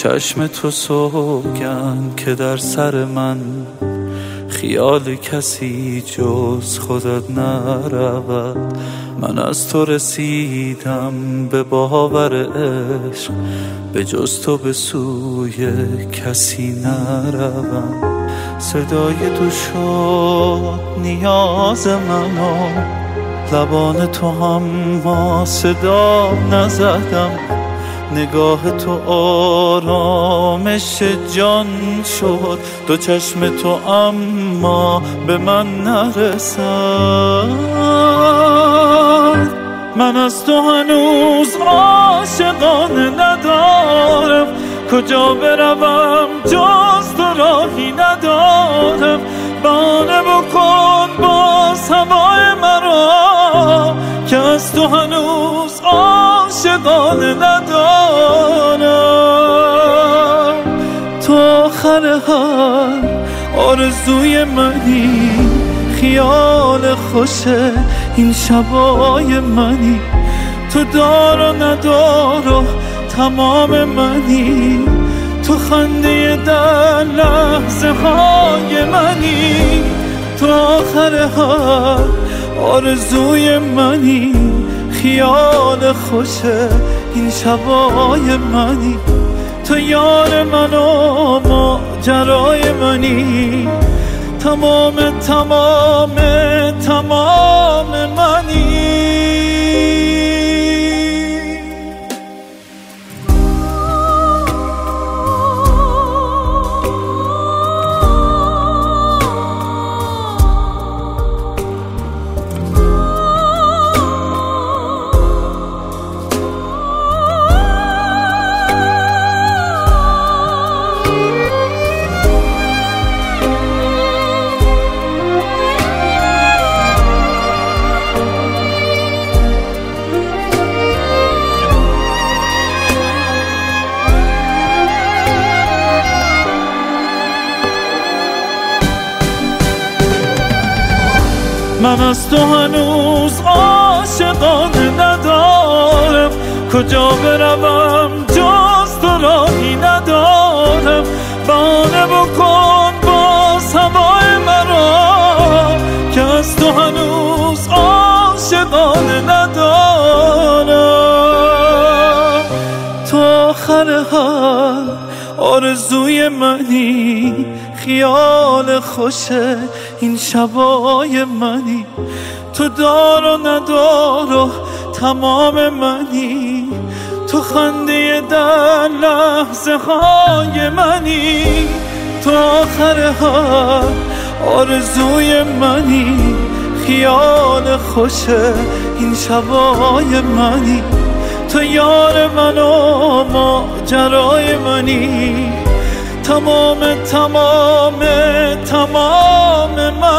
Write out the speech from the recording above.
چشم تو سوگند که در سر من خیال کسی جز خودت نرود. من از تو رسیدم به باور عشق، به جز تو به سوی کسی نروم. صدای تو شد نیاز منو، لبان تو هم ما صدا نزدم. نگاه تو آرامش جان شد، دو چشم تو اما به من نرسد. من از تو هنوز عاشقانه ندارم، کجا بروم جز تو راهی ندارم. بانه بکن باز هوای مرا، که از تو هنوز عاشقانه ندارم. تو آخر هر آرزوی منی، خیال خوشه این شبای منی. تو دار و ندار و تمام منی، تو خنده در لحظه های منی. تو آخر هر آرزوی منی، خیال خوشه این شبای منی. تو یار من و ماجرای منی، تمام منی. من از تو هنوز عاشقانه ندارم، کجا بروم جز تو راهی ندارم. بانه بکن باز هوای مرا، که از تو هنوز عاشقانه ندارم. تو آخر هر آرزوی منی، خیال خوشه این شبای منی. تو دار و ندار و تمام منی، تو خنده در لحظه های منی. تو آخر هر آرزوی منی، خیال خوشه این شبای منی. تو یار من و ماجرای منی، تمام من.